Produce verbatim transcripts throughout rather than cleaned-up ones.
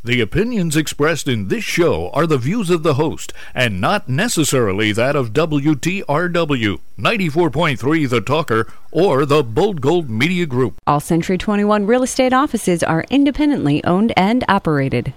The opinions expressed in this show are the views of the host and not necessarily that of W T R W, ninety-four point three The Talker, or the Bold Gold Media Group. All Century twenty-one real estate offices are independently owned and operated.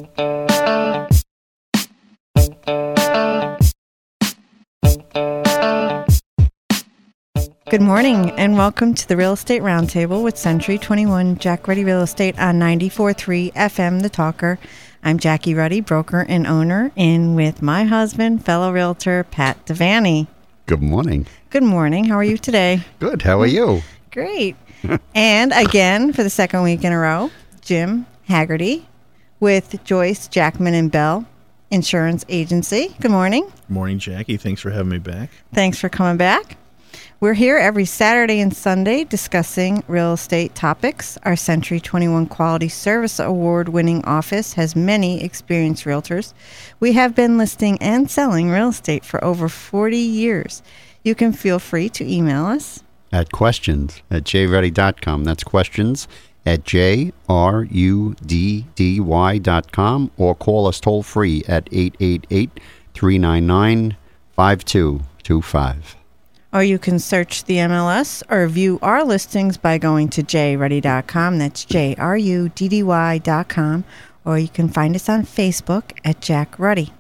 Good morning and welcome to the Real Estate Roundtable with Century twenty-one Jack Ruddy Real Estate on ninety-four point three F M The Talker. I'm Jackie Ruddy, broker and owner, and with my husband, fellow realtor, Pat Devaney. Good morning. Good morning. How are you today? Good. How are you? Great. And again, for the second week in a row, Jim Haggerty with Joyce Jackman and Bell Insurance Agency. Good morning. Good morning, Jackie. Thanks for having me back. Thanks for coming back. We're here every Saturday and Sunday discussing real estate topics. Our Century twenty-one Quality Service Award-winning office has many experienced realtors. We have been listing and selling real estate for over forty years. You can feel free to email us at questions at j ruddy dot com. That's questions at j r u d d y dot com, or call us toll free at eight eight eight, three nine nine, five two two five. Or you can search the M L S or view our listings by going to j ruddy dot com. That's j r u d d y dot com. Or you can find us on Facebook at Jack Ruddy.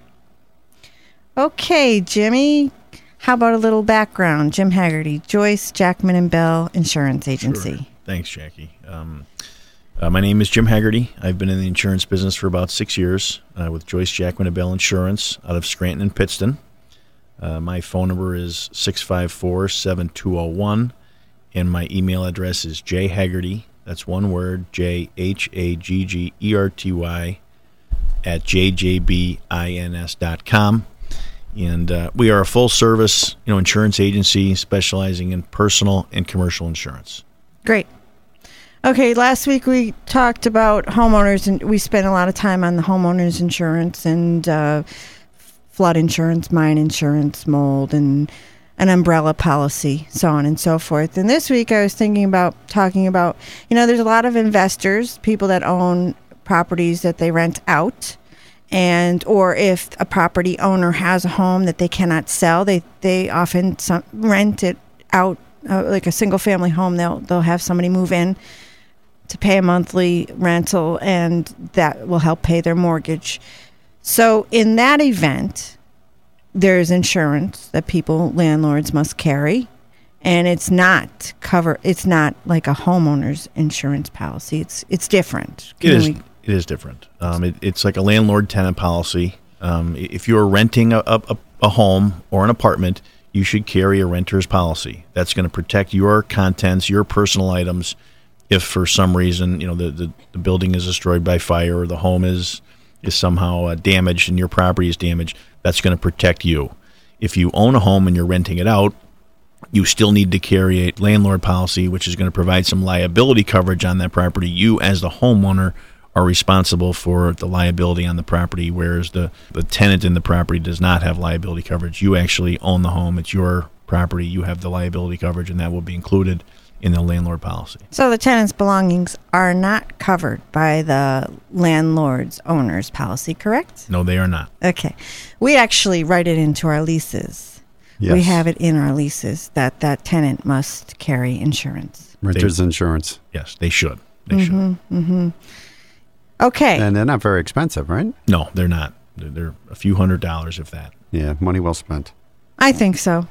Okay, Jimmy, how about a little background? Jim Haggerty, Joyce Jackman and Bell Insurance Agency. Sure. Thanks, Jackie. Um, uh, my name is Jim Haggerty. I've been in the insurance business for about six years uh, with Joyce Jackman and Bell Insurance out of Scranton and Pittston. Uh, my phone number is six five four, seven two zero one, and my email address is jhaggerty, that's one word, J H A G G E R T Y, at j j b ins dot com. And uh, we are a full-service, you know, insurance agency specializing in personal and commercial insurance. Great. Okay, last week we talked about homeowners, and we spent a lot of time on the homeowners insurance and uh flood insurance, mine insurance, mold, and an umbrella policy, so on and so forth. And this week I was thinking about talking about, you know, there's a lot of investors, people that own properties that they rent out, and or if a property owner has a home that they cannot sell, they they often some, rent it out, uh, like a single family home. They'll they'll have somebody move in to pay a monthly rental, and that will help pay their mortgage. So in that event, there's insurance that people, landlords, must carry, and it's not cover. It's not like a homeowner's insurance policy. It's it's different. Can it is. We, it is different. Um, it, it's like a landlord-tenant policy. Um, if you're renting a, a a home or an apartment, you should carry a renter's policy. That's going to protect your contents, your personal items. If for some reason, you know, the the, the building is destroyed by fire, or the home is is somehow uh, damaged and your property is damaged, that's going to protect you. If you own a home and you're renting it out, you still need to carry a landlord policy, which is going to provide some liability coverage on that property. You, as the homeowner, are responsible for the liability on the property, whereas the, the tenant in the property does not have liability coverage. You actually own the home. It's your property. You have the liability coverage, and that will be included in the landlord policy. So the tenant's belongings are not covered by the landlord's owner's policy, correct? No, they are not. Okay. We actually write it into our leases. Yes. We have it in our leases that that tenant must carry insurance. Renter's they, insurance. Yes, they should. They mm-hmm, should. Mm-hmm. Okay. And they're not very expensive, right? No, they're not. They're, they're a few hundred dollars, if that. Yeah, money well spent. I think so.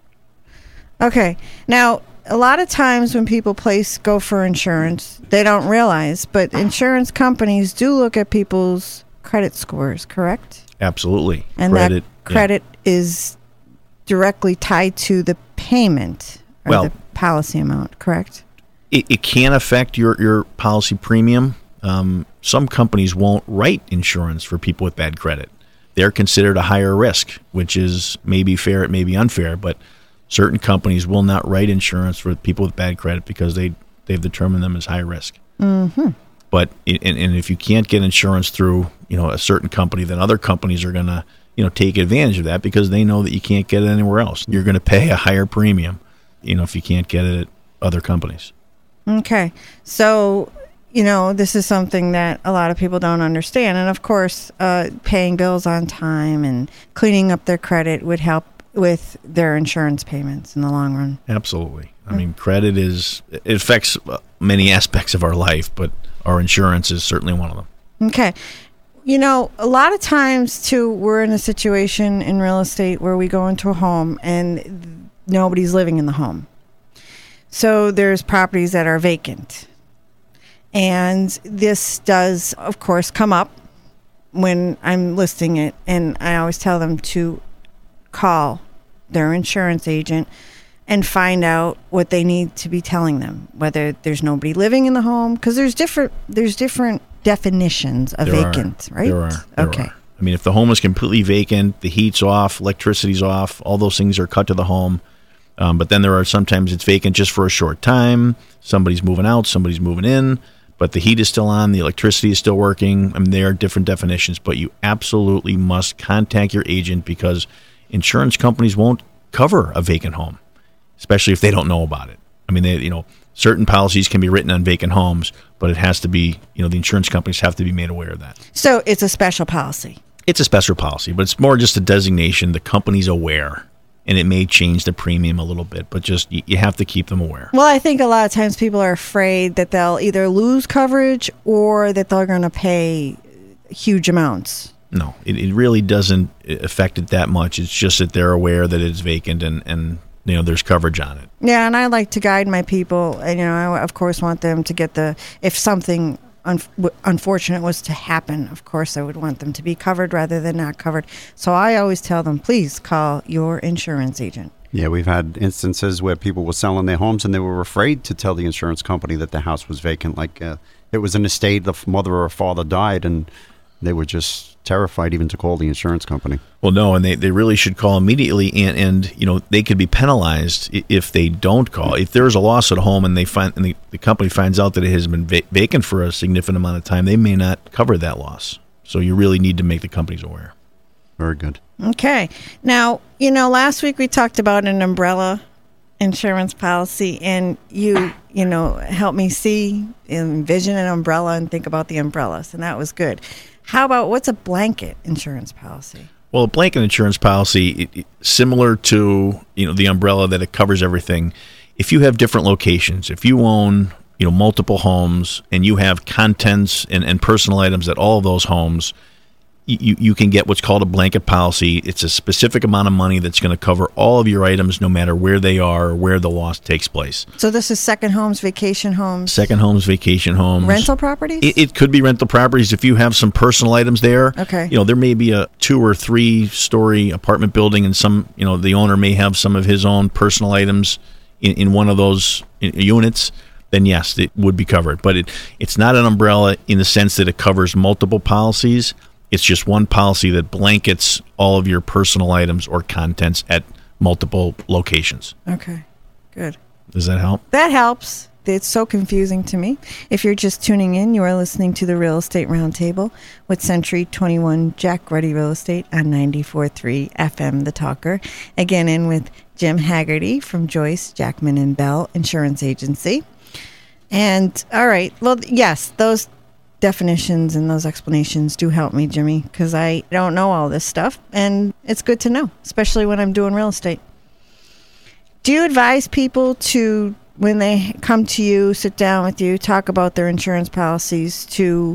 Okay. Now, a lot of times when people place go for insurance, they don't realize, but insurance companies do look at people's credit scores, correct? Absolutely. And credit, that credit yeah. is directly tied to the payment or well, the policy amount, correct? It, it can affect your, your policy premium. Um, some companies won't write insurance for people with bad credit. They're considered a higher risk, which is maybe fair, it may be unfair, but certain companies will not write insurance for people with bad credit because they, they've determined them as high risk. Mm-hmm. But it, and, and if you can't get insurance through, you know, a certain company, then other companies are going to, you know, take advantage of that because they know that you can't get it anywhere else. You're going to pay a higher premium, you know, if you can't get it at other companies. Okay. So you know, this is something that a lot of people don't understand. And of course, uh, paying bills on time and cleaning up their credit would help with their insurance payments in the long run. Absolutely. I mean, credit is, it affects many aspects of our life, but our insurance is certainly one of them. Okay. You know, a lot of times, too, we're in a situation in real estate where we go into a home and nobody's living in the home. So there's properties that are vacant. And this does, of course, come up when I'm listing it. And I always tell them to call their insurance agent and find out what they need to be telling them, whether there's nobody living in the home, because there's different there's different definitions of There vacant, are. right? There are. There okay. are. I mean, if the home is completely vacant, the heat's off, electricity's off, all those things are cut to the home. Um, but then there are sometimes it's vacant just for a short time. Somebody's moving out, somebody's moving in, but the heat is still on, the electricity is still working. I mean, there are different definitions, but you absolutely must contact your agent because insurance companies won't cover a vacant home, especially if they don't know about it. I mean, they, you know, certain policies can be written on vacant homes, but it has to be, you know, the insurance companies have to be made aware of that. So it's a special policy. It's a special policy, but it's more just a designation. The company's aware, and it may change the premium a little bit, but just you, you have to keep them aware. Well, I think a lot of times people are afraid that they'll either lose coverage or that they're going to pay huge amounts. No, it, it really doesn't affect it that much. It's just that they're aware that it's vacant and, and you know, there's coverage on it. Yeah, and I like to guide my people. And, you know, I, of course, want them to get the, if something un, unfortunate was to happen, of course, I would want them to be covered rather than not covered. So I always tell them, please call your insurance agent. Yeah, we've had instances where people were selling their homes and they were afraid to tell the insurance company that the house was vacant. Like uh, it was an estate, the mother or father died, and they were just terrified even to call the insurance company. Well, no, and they, they really should call immediately, and, and you know they could be penalized if they don't call. If there is a loss at home and they find and the, the company finds out that it has been va- vacant for a significant amount of time, they may not cover that loss. So you really need to make the companies aware. Very good. Okay. Now, you know, last week we talked about an umbrella insurance policy, and you, you know, helped me see, envision an umbrella and think about the umbrellas, and that was good. How about what's a blanket insurance policy? Well, a blanket insurance policy, it, it, similar to you know the umbrella that it covers everything. If you have different locations, if you own you know multiple homes and you have contents and, and personal items at all of those homes, you you can get what's called a blanket policy. It's a specific amount of money that's going to cover all of your items, no matter where they are or where the loss takes place. So this is second homes, vacation homes, Second homes, vacation homes, rental properties. It, it could be rental properties if you have some personal items there. Okay. You know, there may be a two or three story apartment building, and some, you know, the owner may have some of his own personal items in, in one of those units. Then yes, it would be covered. But it it's not an umbrella in the sense that it covers multiple policies. It's just one policy that blankets all of your personal items or contents at multiple locations. Okay, good. Does that help? That helps. It's so confusing to me. If you're just tuning in, you are listening to the Real Estate Roundtable with Century twenty-one Jack Ruddy Real Estate on ninety-four point three F M The Talker. Again, in with Jim Haggerty from Joyce, Jackman and Bell Insurance Agency. And, all right, well, yes, those definitions and those explanations do help me, Jimmy, because I don't know all this stuff, and it's good to know, especially when I'm doing real estate. Do you advise people to, when they come to you, sit down with you, talk about their insurance policies, to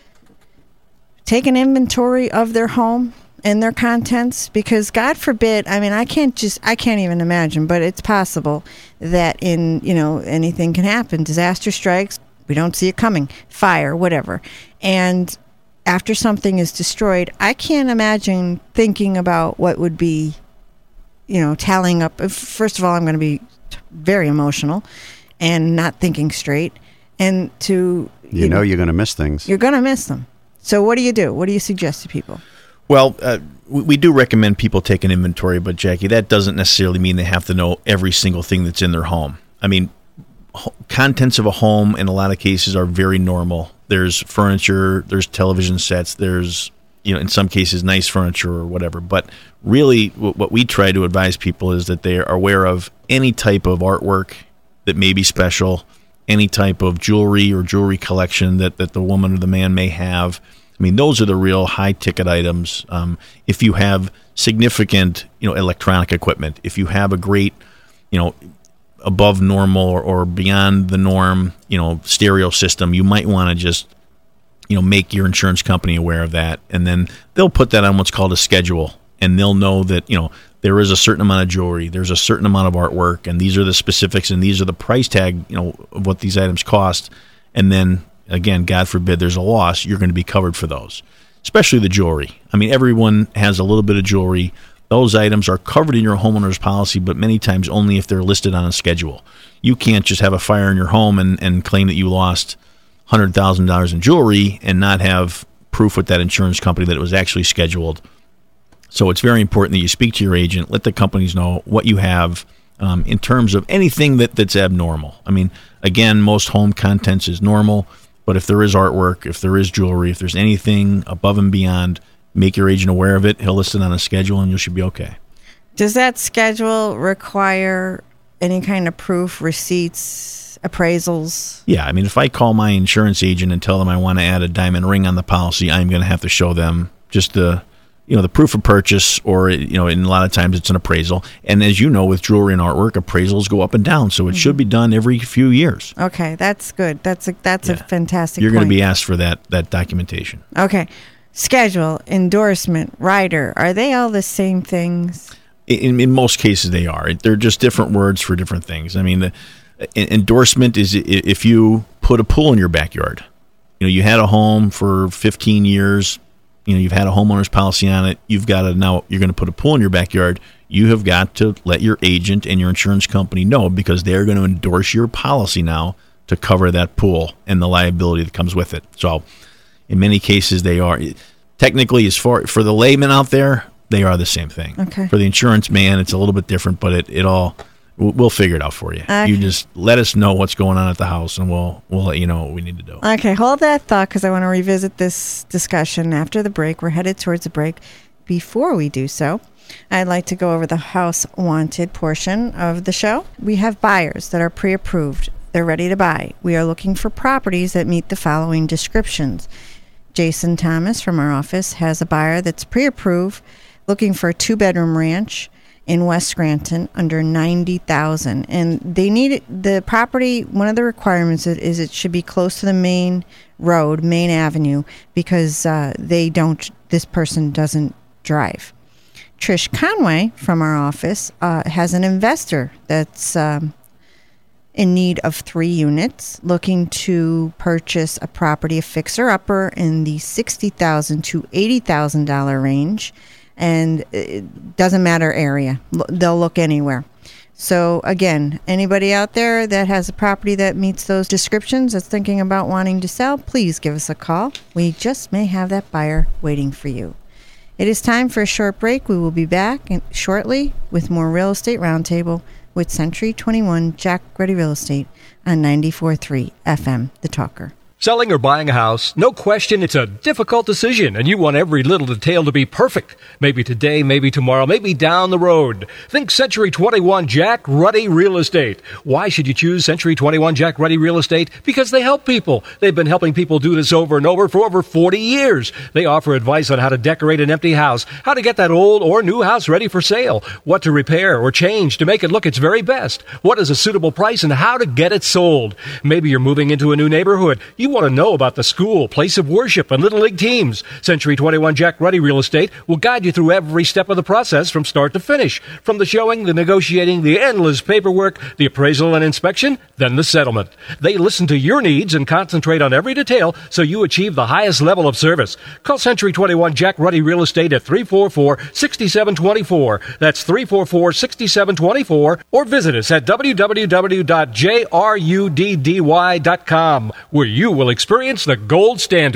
take an inventory of their home and their contents? Because God forbid, I mean, I can't just, I can't even imagine, but it's possible that in, you know, anything can happen. Disaster strikes. We don't see it coming, fire, whatever. And after something is destroyed, I can't imagine thinking about what would be, you know, tallying up. First of all, I'm going to be very emotional and not thinking straight. And to, You, you know, know, you're going to miss things. you're going to miss them. So what do you do? What do you suggest to people? Well, uh, we, we do recommend people take an inventory, but Jackie, that doesn't necessarily mean they have to know every single thing that's in their home. I mean, contents of a home in a lot of cases are very normal. There's furniture, there's television sets, there's, you know, in some cases nice furniture or whatever. But really what we try to advise people is that they are aware of any type of artwork that may be special, any type of jewelry or jewelry collection that, that the woman or the man may have. I mean, those are the real high-ticket items. Um, if you have significant, you know, electronic equipment, if you have a great, you know, above normal or, or beyond the norm, you know, stereo system, you might want to just, you know, make your insurance company aware of that, and then they'll put that on what's called a schedule, and they'll know that, you know, there is a certain amount of jewelry, there's a certain amount of artwork, and these are the specifics, and these are the price tag, you know, of what these items cost, and then again, God forbid there's a loss, you're going to be covered for those, especially the jewelry. I mean, everyone has a little bit of jewelry. Those items are covered in your homeowner's policy, but many times only if they're listed on a schedule. You can't just have a fire in your home and, and claim that you lost one hundred thousand dollars in jewelry and not have proof with that insurance company that it was actually scheduled. So it's very important that you speak to your agent, let the companies know what you have um, in terms of anything that, that's abnormal. I mean, again, most home contents is normal. But if there is artwork, if there is jewelry, if there's anything above and beyond, make your agent aware of it. He'll list it on a schedule, and you should be okay. Does that schedule require any kind of proof, receipts, appraisals? Yeah, I mean, if I call my insurance agent and tell them I want to add a diamond ring on the policy, I'm going to have to show them just the, you know, the proof of purchase, or, you know, and a lot of times it's an appraisal. And as you know, with jewelry and artwork, appraisals go up and down, so it mm-hmm. should be done every few years. Okay, that's good. That's a, that's yeah. a fantastic You're point. going to be asked for that that documentation. Okay. Schedule, endorsement, rider, are they all the same things? In, in most cases, they are. They're just different words for different things. I mean, the endorsement is if you put a pool in your backyard. You know, you had a home for fifteen years. You know, you've had a homeowner's policy on it. You've got to now, you're going to put a pool in your backyard. You have got to let your agent and your insurance company know, because they're going to endorse your policy now to cover that pool and the liability that comes with it. So in many cases, they are technically, as far for the layman out there, they are the same thing. Okay. For the insurance man, it's a little bit different, but it, it all, we'll figure it out for you. Okay. You just let us know what's going on at the house, and we'll we'll let you know what we need to do. Okay, hold that thought, because I want to revisit this discussion after the break. We're headed towards a break. Before we do so, I'd like to go over the house wanted portion of the show. We have buyers that are pre-approved. They're ready to buy. We are looking for properties that meet the following descriptions. Jason Thomas from our office has a buyer that's pre-approved, looking for a two-bedroom ranch in West Scranton under ninety thousand dollars, and they need it, the property. One of the requirements is it should be close to the main road, main avenue, because uh, they don't. This person doesn't drive. Trish Conway from our office uh, has an investor that's um, in need of three units, looking to purchase a property, a fixer-upper in the sixty thousand dollars to eighty thousand dollars range. And it doesn't matter area. They'll look anywhere. So again, anybody out there that has a property that meets those descriptions, that's thinking about wanting to sell, please give us a call. We just may have that buyer waiting for you. It is time for a short break. We will be back in, shortly with more Real Estate Roundtable with Century twenty-one Jack Ready Real Estate on ninety-four point three F M, The Talker. Selling or buying a house, no question it's a difficult decision, and you want every little detail to be perfect. Maybe today, maybe tomorrow, maybe down the road. Think Century twenty-one Jack Ruddy Real Estate. Why should you choose Century twenty-one Jack Ruddy Real Estate? Because they help people. They've been helping people do this over and over for over forty years. They offer advice on how to decorate an empty house, how to get that old or new house ready for sale, what to repair or change to make it look its very best, what is a suitable price, and how to get it sold. Maybe you're moving into a new neighborhood. You want to know about the school, place of worship, and Little League teams. Century twenty-one Jack Ruddy Real Estate will guide you through every step of the process from start to finish. From the showing, the negotiating, the endless paperwork, the appraisal and inspection, then the settlement. They listen to your needs and concentrate on every detail so you achieve the highest level of service. Call Century twenty-one Jack Ruddy Real Estate at three four four, six seven two four. That's three four four, six seven two four. Or visit us at w w w dot j ruddy dot com, where you will experience the gold standard.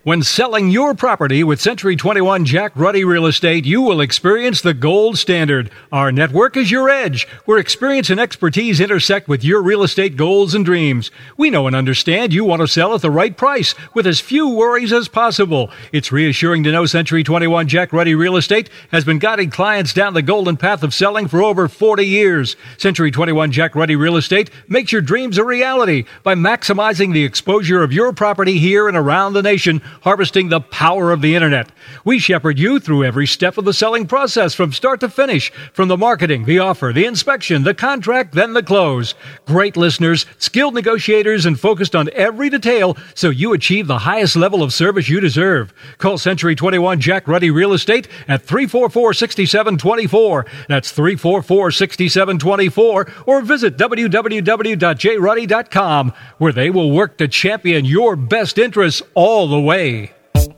When selling your property with Century twenty-one Jack Ruddy Real Estate, you will experience the gold standard. Our network is your edge, where experience and expertise intersect with your real estate goals and dreams. We know and understand you want to sell at the right price with as few worries as possible. It's reassuring to know Century twenty-one Jack Ruddy Real Estate has been guiding clients down the golden path of selling for over forty years. Century twenty-one Jack Ruddy Real Estate makes your dreams a reality by maximizing the exposure of your property here and around the nation, harvesting the power of the internet. We shepherd you through every step of the selling process from start to finish, from the marketing, the offer, the inspection, the contract, then the close. Great listeners, skilled negotiators, and focused on every detail so you achieve the highest level of service you deserve. Call Century twenty-one Jack Ruddy Real Estate at three four four, six seven two four. That's three four four, six seven two four, or visit w w w dot j ruddy dot com, where they will work to champion your best interests all the way.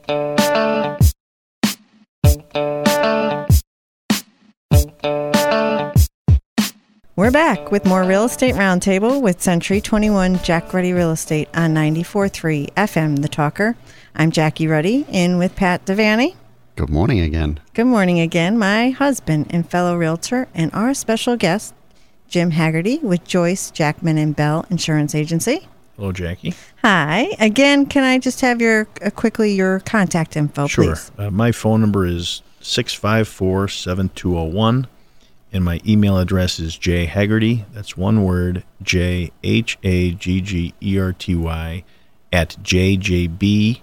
We're back with more Real Estate Roundtable with Century twenty-one Jack Ruddy Real Estate on ninety-four point three F M The Talker. I'm Jackie Ruddy, in with Pat Devaney. Good morning again. Good morning again. My husband and fellow realtor and our special guest, Jim Haggerty with Joyce, Jackman and Bell Insurance Agency. Hello, Jackie. Hi. Again, can I just have your uh, quickly your contact info, sure. please? Uh, my phone number is six five four, seven two zero one, and my email address is jhaggerty, that's one word, J H A G G E R T Y, at j j b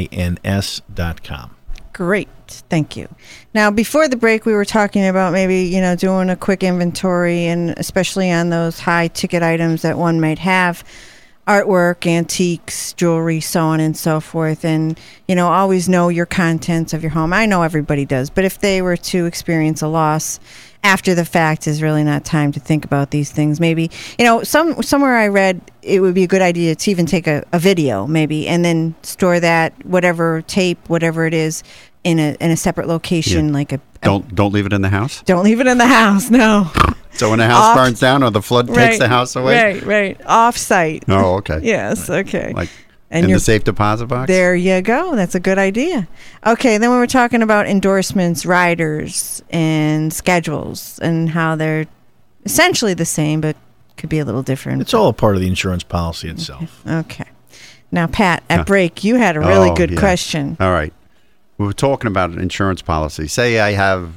ins dot com. Great. Thank you. Now, before the break, we were talking about maybe, you know, doing a quick inventory, and especially on those high ticket items that one might have. Artwork, antiques, jewelry, so on and so forth. And, you know, always know your contents of your home. I know everybody does. But if they were to experience a loss after the fact, is really not time to think about these things. Maybe, you know, some somewhere I read it would be a good idea to even take a, a video maybe and then store that, whatever tape, whatever it is, in a in a separate location. Yeah. like a, a Don't don't leave it in the house? Don't leave it in the house, no. So when the house Off, burns down or the flood takes right, the house away? Right, right. Off-site. Oh, okay. Yes, okay. Like and in the safe deposit box? There you go. That's a good idea. Okay, then we were talking about endorsements, riders, and schedules, and how they're essentially the same, but could be a little different. It's all a part of the insurance policy itself. Okay. okay. Now, Pat, at huh. break, you had a really oh, good yeah. question. All right. We were talking about an insurance policy. Say I have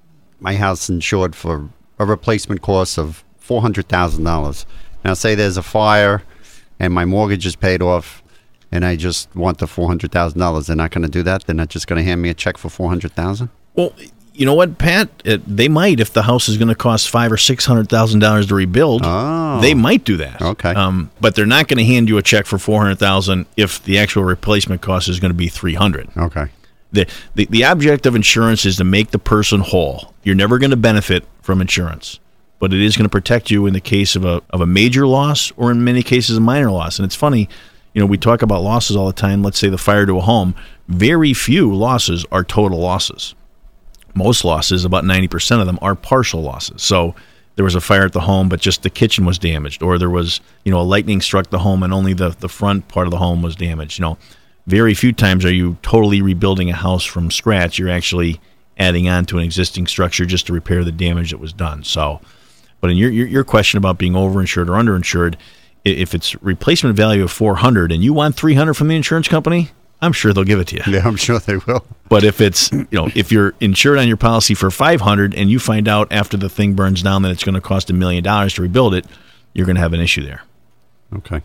my house insured for a replacement cost of four hundred thousand dollars. Now, say there's a fire and my mortgage is paid off and I just want the four hundred thousand dollars. They're not going to do that? They're not just going to hand me a check for four hundred thousand dollars? Well, you know what, Pat? It, they might if the house is going to cost five or six hundred thousand dollars to rebuild. Oh. They might do that. Okay. Um, but they're not going to hand you a check for four hundred thousand dollars if the actual replacement cost is going to be three hundred thousand dollars. Okay. The, the the object of insurance is to make the person whole. You're never going to benefit from insurance, but it is going to protect you in the case of a of a major loss or in many cases a minor loss. And it's funny, you know, we talk about losses all the time. Let's say the fire to a home. Very few losses are total losses. Most losses, about ninety percent of them, are partial losses. So there was a fire at the home, but just the kitchen was damaged, or there was, you know, a lightning struck the home and only the, the front part of the home was damaged. You know, very few times are you totally rebuilding a house from scratch. You're actually adding on to an existing structure just to repair the damage that was done. So, but in your your, your question about being overinsured or underinsured, if it's replacement value of four hundred and you want three hundred from the insurance company, I'm sure they'll give it to you. Yeah, I'm sure they will. But if it's, you know, if you're insured on your policy for five hundred and you find out after the thing burns down that it's going to cost a million dollars to rebuild it, you're going to have an issue there. Okay.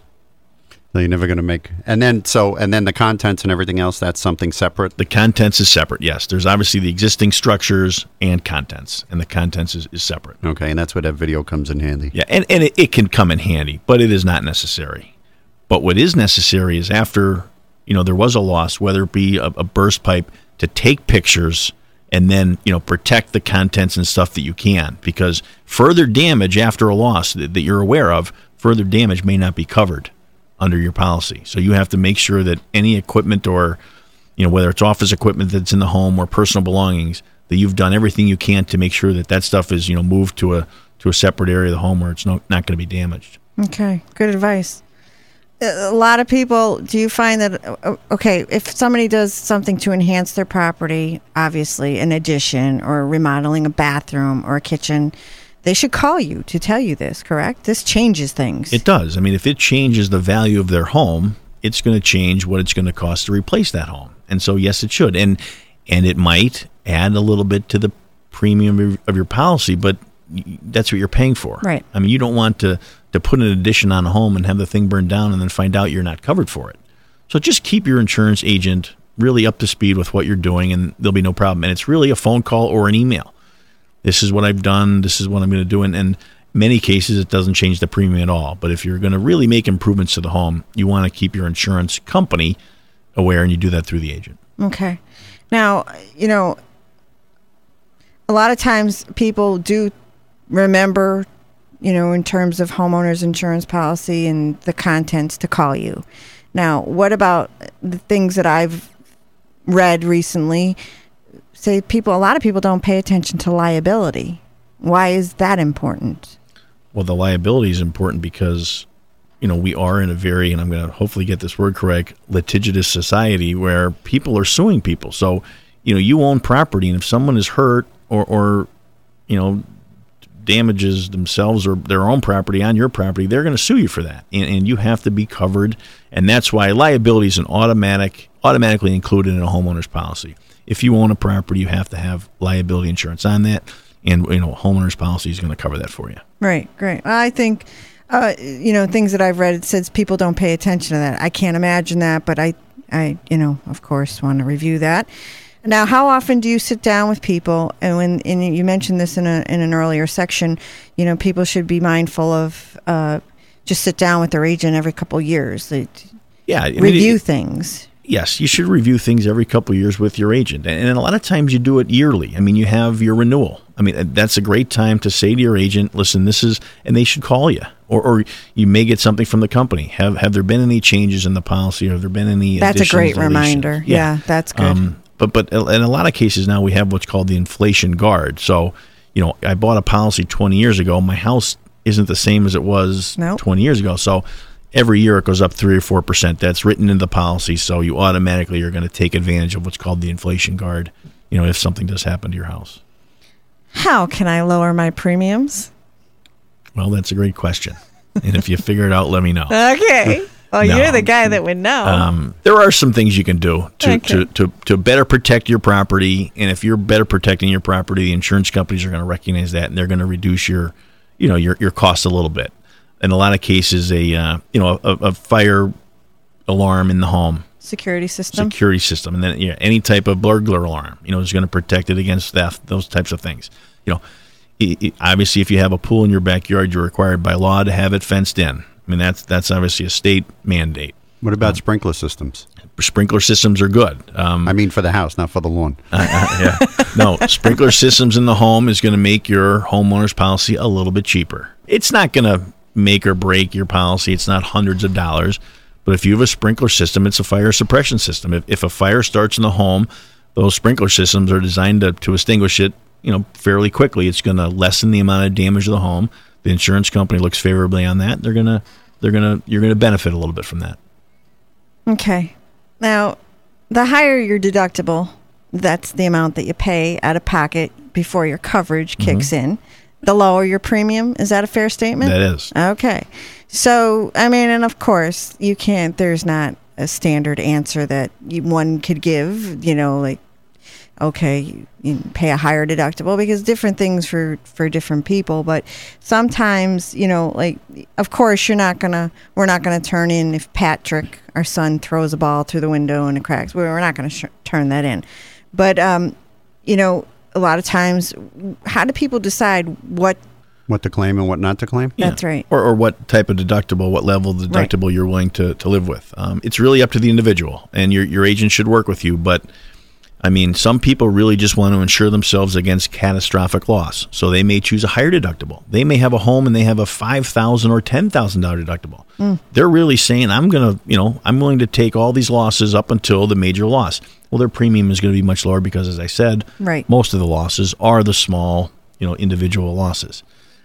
So you're never going to make, and then so and then the contents and everything else, that's something separate. The contents is separate. Yes, there's obviously the existing structures and contents, and the contents is, is separate. Okay, and that's where that video comes in handy. Yeah, and and it, it can come in handy, but it is not necessary. But what is necessary is after, you know, there was a loss, whether it be a, a burst pipe, to take pictures and then, you know, protect the contents and stuff that you can, because further damage after a loss that, that you're aware of, further damage may not be covered under your policy. So you have to make sure that any equipment or, you know, whether it's office equipment that's in the home or personal belongings, that you've done everything you can to make sure that that stuff is, you know, moved to a to a separate area of the home where it's no, not going to be damaged. Okay, good advice. a lot of people, do you find that, uh, okay, if somebody does something to enhance their property, obviously an addition or remodeling a bathroom or a kitchen, they should call you to tell you this, correct? This changes things. It does. I mean, if it changes the value of their home, it's going to change what it's going to cost to replace that home. And so, yes, it should. And and it might add a little bit to the premium of your policy, but that's what you're paying for. Right. I mean, you don't want to, to put an addition on a home and have the thing burned down and then find out you're not covered for it. So just keep your insurance agent really up to speed with what you're doing, and there'll be no problem. And it's really a phone call or an email. This is what I've done. This is what I'm going to do. And in many cases, it doesn't change the premium at all. But if you're going to really make improvements to the home, you want to keep your insurance company aware, and you do that through the agent. Okay. Now, you know, a lot of times people do remember, you know, in terms of homeowners insurance policy and the contents to call you. Now, what about the things that I've read recently? Say people, a lot of people don't pay attention to liability. Why is that important? Well, the liability is important because, you know, we are in a very, and I'm going to hopefully get this word correct, litigious society where people are suing people. So, you know, you own property, and if someone is hurt or, or you know, damages themselves or their own property on your property, they're going to sue you for that. And, and you have to be covered. And that's why liability is an automatic, automatically included in a homeowner's policy. If you own a property, you have to have liability insurance on that. And, you know, a homeowner's policy is going to cover that for you. Right, great. I think, uh, you know, things that I've read, it says people don't pay attention to that. I can't imagine that, but I, I, you know, of course, want to review that. Now, how often do you sit down with people? And when and you mentioned this in a in an earlier section, you know, people should be mindful of uh, just sit down with their agent every couple of years. They yeah, I mean, review it, things. Yes, you should review things every couple of years with your agent. And, and a lot of times you do it yearly. I mean, you have your renewal. I mean, that's a great time to say to your agent, listen, this is, and they should call you. Or, or you may get something from the company. Have have there been any changes in the policy? Or have there been any That's a great deletions? reminder. Yeah, yeah, that's good. Um, But but in a lot of cases now we have what's called the inflation guard. So, you know, I bought a policy twenty years ago. My house isn't the same as it was nope. twenty years ago. So every year it goes up three or four percent. That's written in the policy. So you automatically are going to take advantage of what's called the inflation guard, you know, if something does happen to your house. How can I lower my premiums? Well, that's a great question. And if you figure it out, let me know. Okay. Well, no. You're the guy that would know. Um, there are some things you can do to, okay. to, to, to better protect your property. And if you're better protecting your property, the insurance companies are going to recognize that, and they're going to reduce your, you know, your, your costs a little bit. In a lot of cases, a uh, you know a, a fire alarm in the home, security system, security system, and then yeah, any type of burglar alarm, you know, is going to protect it against theft. Those types of things. You know, it, it, obviously, if you have a pool in your backyard, you're required by law to have it fenced in. I mean, that's that's obviously a state mandate. What about um, sprinkler systems? Sprinkler systems are good. Um, I mean, for the house, not for the lawn. uh, uh, yeah. No, sprinkler systems in the home is going to make your homeowner's policy a little bit cheaper. It's not going to make or break your policy. It's not hundreds of dollars. But if you have a sprinkler system, it's a fire suppression system. If, if a fire starts in the home, those sprinkler systems are designed to, to extinguish it, you know, fairly quickly. It's going to lessen the amount of damage to the home. The insurance company looks favorably on that. They're gonna, they're gonna, you're gonna benefit a little bit from that. Okay. Now, the higher your deductible, that's the amount that you pay out of pocket before your coverage kicks mm-hmm. in. The lower your premium. Is that a fair statement? That is. Okay. So, I mean, and of course, you can't, there's not a standard answer that you, one could give, you know, like, okay, you, you pay a higher deductible, because different things for, for different people. But sometimes, you know, like, of course, you're not going to, we're not going to turn in if Patrick, our son, throws a ball through the window and it cracks. We're not going to sh- turn that in. But, um, you know, a lot of times, how do people decide what what to claim and what not to claim? That's yeah. right. Or, or what type of deductible, what level of deductible right. you're willing to, to live with. Um, it's really up to the individual, and your your agent should work with you. But, I mean, some people really just want to insure themselves against catastrophic loss. So they may choose a higher deductible. They may have a home and they have a five thousand dollars or ten thousand dollars deductible. Mm. They're really saying, I'm going to, you know, I'm willing to take all these losses up until the major loss. Well, their premium is going to be much lower because, as I said, right. most of the losses are the small, you know, individual losses.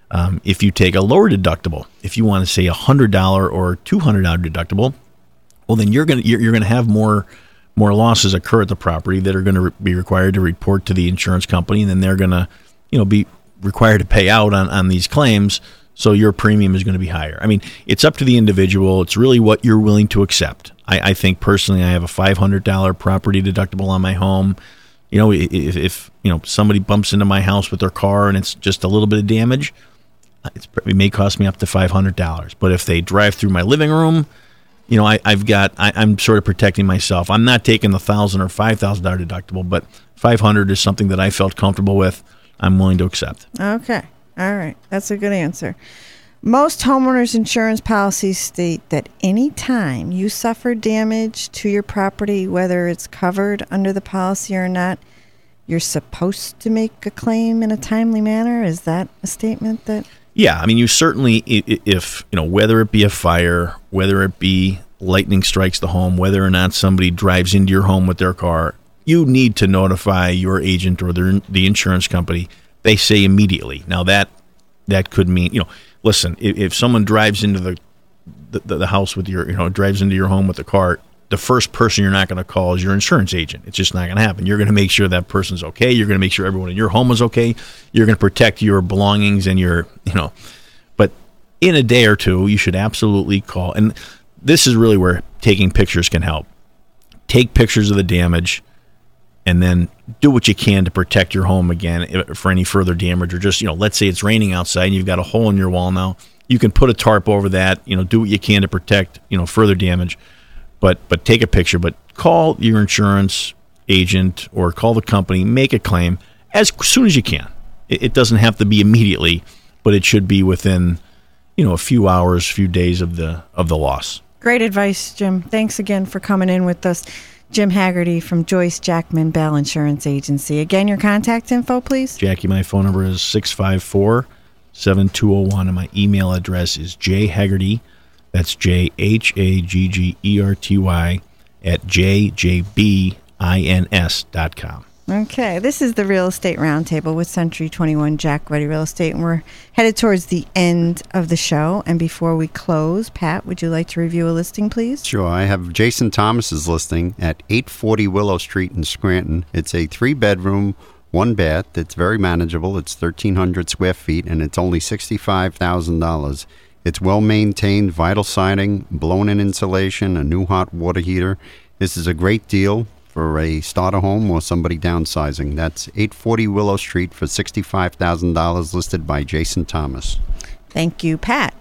Um, if you take a lower deductible, if you want to say a one hundred dollars or two hundred dollars deductible, well, then you're going to you're, you're going to have more more losses occur at the property that are going to re- be required to report to the insurance company, and then they're going to, you know, be required to pay out on, on these claims. So your premium is going to be higher. I mean, it's up to the individual. It's really what you're willing to accept. I, I think personally, I have a five hundred dollars property deductible on my home. You know, if, if you know somebody bumps into my house with their car and it's just a little bit of damage, it's, it may cost me up to five hundred dollars. But if they drive through my living room, you know, I, I've got, I, I'm sort of protecting myself. I'm not taking the one thousand dollars or five thousand dollars deductible, but five hundred dollars is something that I felt comfortable with. I'm willing to accept. Okay. All right. That's a good answer. Most homeowners insurance policies state that any time you suffer damage to your property, whether it's covered under the policy or not, you're supposed to make a claim in a timely manner. Is that a statement that... Yeah, I mean, you certainly, if, you know, whether it be a fire, whether it be lightning strikes the home, whether or not somebody drives into your home with their car, you need to notify your agent or the, the insurance company. They say immediately. Now, that that could mean, you know, listen, if, if someone drives into the, the the house with your, you know, drives into your home with a car, the first person you're not going to call is your insurance agent. It's just not going to happen. You're going to make sure that person's okay. You're going to make sure everyone in your home is okay. You're going to protect your belongings and your, you know, but in a day or two, you should absolutely call. And this is really where taking pictures can help. Take pictures of the damage and then do what you can to protect your home again for any further damage, or just, you know, let's say it's raining outside and you've got a hole in your wall now. You can put a tarp over that, you know, do what you can to protect, you know, further damage. But but take a picture, but call your insurance agent or call the company, make a claim as soon as you can. It, it doesn't have to be immediately, but it should be within, you know, a few hours, few days of the of the loss. Great advice, Jim. Thanks again for coming in with us. Jim Haggerty from Joyce Jackman Bell Insurance Agency. Again, your contact info, please. Jackie, my phone number is six five four, seven two zero one, and my email address is jhaggerty. That's J H A G G E R T Y at J J B I N S dot com. Okay, this is the Real Estate Roundtable with Century twenty-one Jack Ruddy Real Estate, and we're headed towards the end of the show. And before we close, Pat, would you like to review a listing, please? Sure. I have Jason Thomas's listing at eight forty Willow Street in Scranton. It's a three-bedroom, one bath. It's very manageable. It's thirteen hundred square feet, and it's only sixty-five thousand dollars. It's well-maintained, vital siding, blown-in insulation, a new hot water heater. This is a great deal for a starter home or somebody downsizing. That's eight forty Willow Street for sixty-five thousand dollars, listed by Jason Thomas. Thank you, Pat.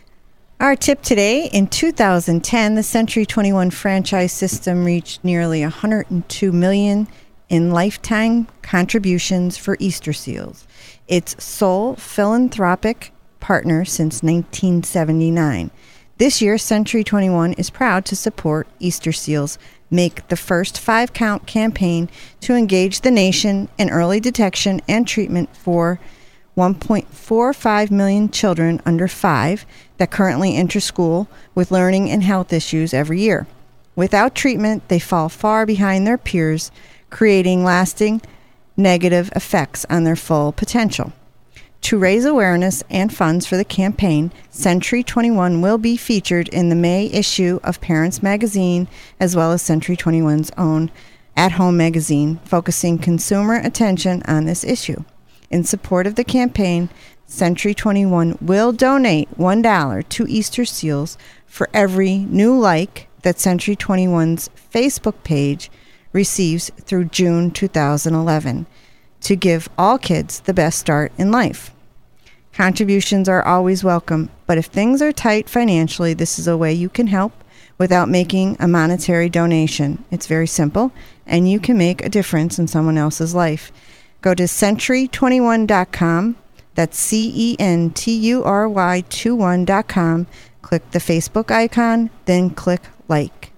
Our tip today, in two thousand ten, the Century twenty-one franchise system reached nearly one hundred two million dollars in lifetime contributions for Easter Seals, its sole philanthropic partner since nineteen seventy-nine. This year, Century twenty-one is proud to support Easter Seals Make the First Five Count campaign to engage the nation in early detection and treatment for one point four five million children under five that currently enter school with learning and health issues every year. Without treatment, they fall far behind their peers, creating lasting negative effects on their full potential. To raise awareness and funds for the campaign, Century twenty-one will be featured in the May issue of Parents Magazine, as well as Century twenty-one's own at-home magazine, focusing consumer attention on this issue. In support of the campaign, Century twenty-one will donate one dollar to Easter Seals for every new like that Century twenty-one's Facebook page receives through June two thousand eleven, to give all kids the best start in life. Contributions are always welcome, but if things are tight financially, this is a way you can help without making a monetary donation. It's very simple, and you can make a difference in someone else's life. Go to century twenty-one dot com. That's C E N T U R Y twenty-one dot com. Click the Facebook icon, then click like.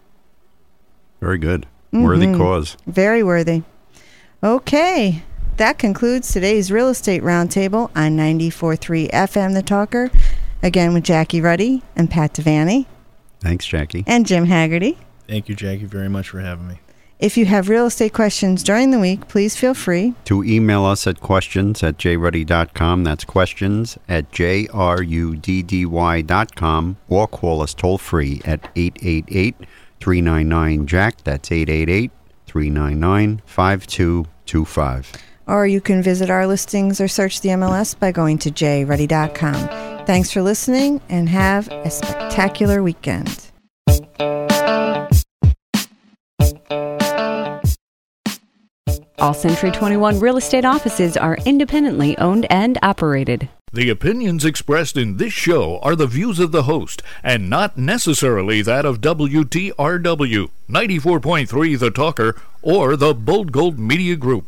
Very good. Mm-hmm. Worthy cause. Very worthy. Okay. That concludes today's Real Estate Roundtable on ninety-four point three F M The Talker. Again with Jackie Ruddy and Pat Devaney. Thanks, Jackie. And Jim Haggerty. Thank you, Jackie, very much for having me. If you have real estate questions during the week, please feel free to email us at questions at j ruddy dot com. That's questions at j r u d d y dot com, or call us toll free at eight eight eight, three nine nine, Jack. That's eight eight eight, three nine nine, five two two five. Or you can visit our listings or search the M L S by going to j ruddy dot com. Thanks for listening and have a spectacular weekend. All Century twenty-one real estate offices are independently owned and operated. The opinions expressed in this show are the views of the host and not necessarily that of W T R W, ninety-four point three The Talker, or the Bold Gold Media Group.